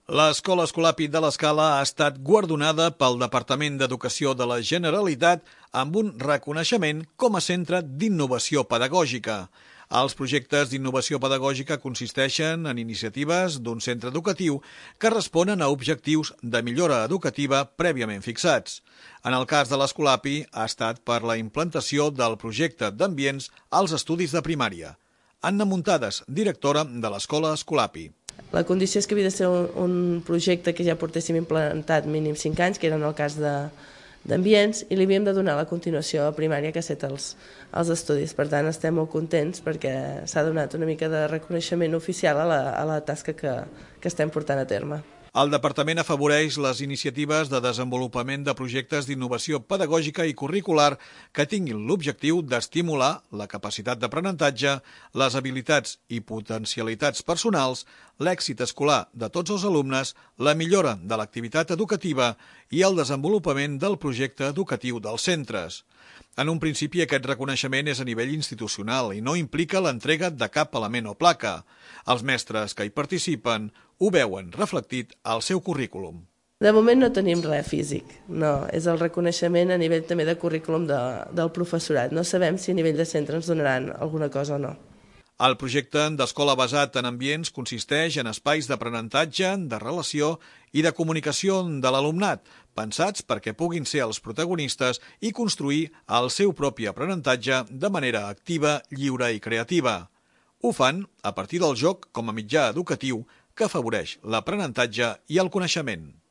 L'Escola Escolapi de l'Escala ha estat guardonada pel Departament d'Educació de la Generalitat amb un reconeixement com a centre d'innovació pedagògica. Els projectes d'innovació pedagògica consisteixen en iniciatives d'un centre educatiu que responen a objectius de millora educativa prèviament fixats. En el cas de l'Escolapi ha estat per la implantació del projecte d'ambients als estudis de primària. Anna Muntades, directora de l'Escola Escolapi. La condició és que havia de ser un projecte que ja portéssim implantat mínim 5 anys, que era en el cas d'ambients, i li havíem de donar la continuació a primària que ha estat els estudis. Per tant, estem molt contents perquè s'ha donat una mica de reconeixement oficial a la tasca que estem portant a terme. El Departament afavoreix les iniciatives de desenvolupament de projectes d'innovació pedagògica i curricular que tinguin l'objectiu d'estimular la capacitat d'aprenentatge, les habilitats i potencialitats personals, l'èxit escolar de tots els alumnes, la millora de l'activitat educativa i el desenvolupament del projecte educatiu dels centres. En un principi, aquest reconeixement és a nivell institucional i no implica l'entrega de cap element o placa. Els mestres que hi participen ho veuen reflectit al seu currículum. De moment no tenim res físic, no. És el reconeixement a nivell també de currículum del professorat. No sabem si a nivell de centre ens donaran alguna cosa o no. El projecte d'escola basat en ambients consisteix en espais d'aprenentatge, de relació i de comunicació de l'alumnat, pensats perquè puguin ser els protagonistes i construir el seu propi aprenentatge de manera activa, lliure i creativa. Ho fan a partir del joc com a mitjà educatiu que afavoreix l'aprenentatge i el coneixement.